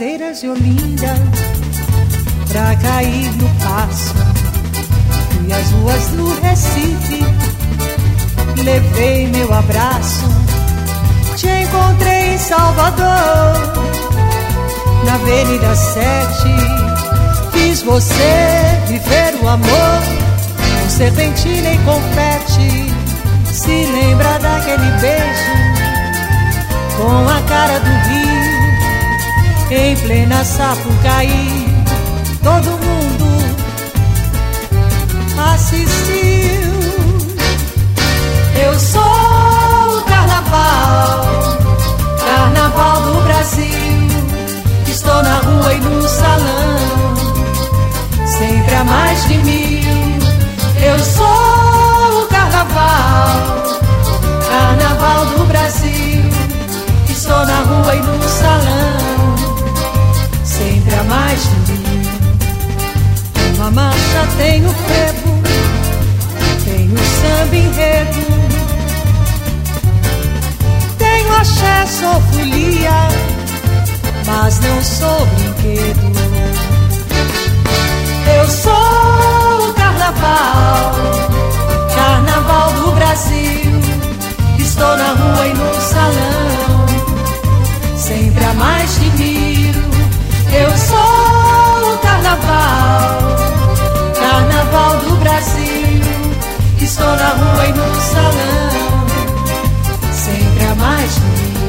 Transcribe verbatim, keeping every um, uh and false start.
cadeiras de Olinda pra cair no passo. Fui às ruas do Recife, levei meu abraço. Te encontrei em Salvador, na Avenida Sete. Fiz você viver o amor, com serpentina e confete. Se lembra daquele beijo com a cara do Rio, em plena Sapucaí, todo mundo assistiu. Eu sou o carnaval, carnaval do Brasil. Estou na rua e no salão, sempre a mais de mil. Eu sou o carnaval, carnaval do Brasil. Estou na rua e no salão, sempre a mais de mil. Uma marcha tem o frevo, tem o samba enredo, tem o axé, sou folia, mas não sou brinquedo. Eu sou o carnaval, carnaval do Brasil. Estou na rua e no salão, sempre a mais de mil. Eu sou o carnaval, carnaval do Brasil. Estou na rua e no salão, sempre a mais de mil.